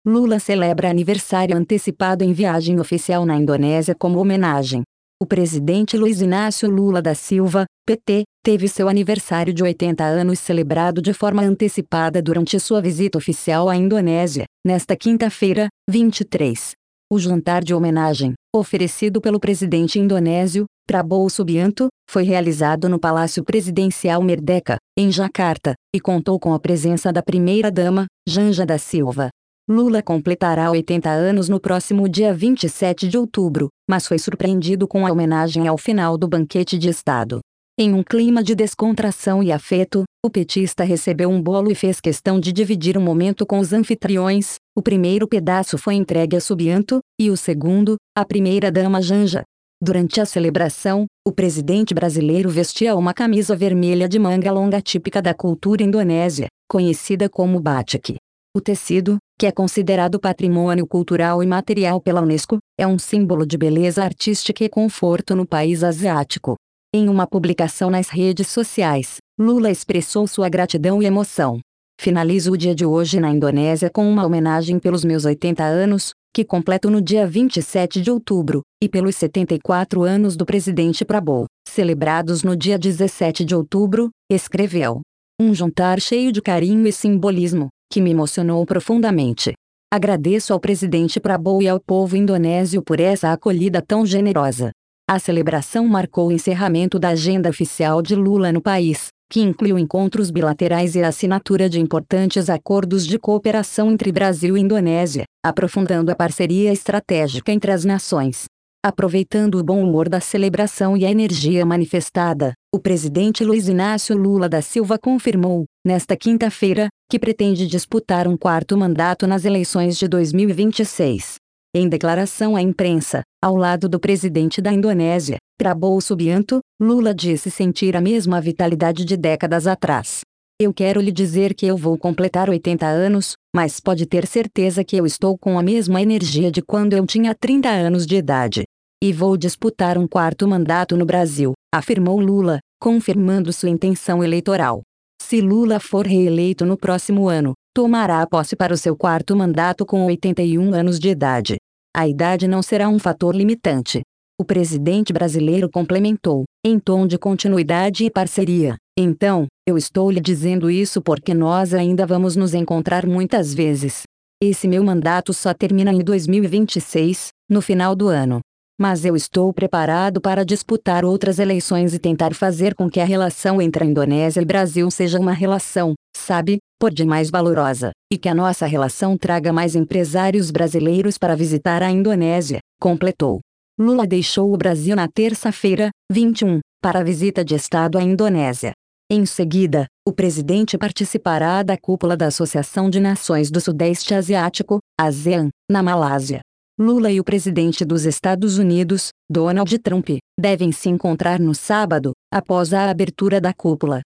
Lula celebra aniversário antecipado em viagem oficial na Indonésia como homenagem. O presidente Luiz Inácio Lula da Silva, PT, teve seu aniversário de 80 anos celebrado de forma antecipada durante sua visita oficial à Indonésia, nesta quinta-feira, 23. O jantar de homenagem, oferecido pelo presidente indonésio, Prabowo Subianto, foi realizado no Palácio Presidencial Merdeka, em Jakarta, e contou com a presença da primeira-dama, Janja da Silva. Lula completará 80 anos no próximo dia 27 de outubro, mas foi surpreendido com a homenagem ao final do banquete de Estado. Em um clima de descontração e afeto, o petista recebeu um bolo e fez questão de dividir o momento com os anfitriões. O primeiro pedaço foi entregue a Subianto, e o segundo, à primeira-dama Janja. Durante a celebração, o presidente brasileiro vestia uma camisa vermelha de manga longa típica da cultura indonésia, conhecida como batik. O tecido, que é considerado patrimônio cultural imaterial pela Unesco, é um símbolo de beleza artística e conforto no país asiático. Em uma publicação nas redes sociais, Lula expressou sua gratidão e emoção. Finalizo o dia de hoje na Indonésia com uma homenagem pelos meus 80 anos, que completo no dia 27 de outubro, e pelos 74 anos do presidente Prabowo, celebrados no dia 17 de outubro, escreveu. Um jantar cheio de carinho e simbolismo, que me emocionou profundamente. Agradeço ao presidente Prabowo e ao povo indonésio por essa acolhida tão generosa. A celebração marcou o encerramento da agenda oficial de Lula no país, que incluiu encontros bilaterais e a assinatura de importantes acordos de cooperação entre Brasil e Indonésia, aprofundando a parceria estratégica entre as nações. Aproveitando o bom humor da celebração e a energia manifestada, o presidente Luiz Inácio Lula da Silva confirmou, nesta quinta-feira, que pretende disputar um quarto mandato nas eleições de 2026. Em declaração à imprensa, ao lado do presidente da Indonésia, Prabowo Subianto, Lula disse sentir a mesma vitalidade de décadas atrás. Eu quero lhe dizer que eu vou completar 80 anos, mas pode ter certeza que eu estou com a mesma energia de quando eu tinha 30 anos de idade. E vou disputar um quarto mandato no Brasil, afirmou Lula, confirmando sua intenção eleitoral. Se Lula for reeleito no próximo ano, tomará posse para o seu quarto mandato com 81 anos de idade. A idade não será um fator limitante. O presidente brasileiro complementou, em tom de continuidade e parceria. Então, eu estou lhe dizendo isso porque nós ainda vamos nos encontrar muitas vezes. Esse meu mandato só termina em 2026, no final do ano. Mas eu estou preparado para disputar outras eleições e tentar fazer com que a relação entre a Indonésia e Brasil seja uma relação, sabe, por demais valorosa, e que a nossa relação traga mais empresários brasileiros para visitar a Indonésia, completou. Lula deixou o Brasil na terça-feira, 21, para a visita de Estado à Indonésia. Em seguida, o presidente participará da cúpula da Associação de Nações do Sudeste Asiático, ASEAN, na Malásia. Lula e o presidente dos Estados Unidos, Donald Trump, devem se encontrar no sábado, após a abertura da cúpula.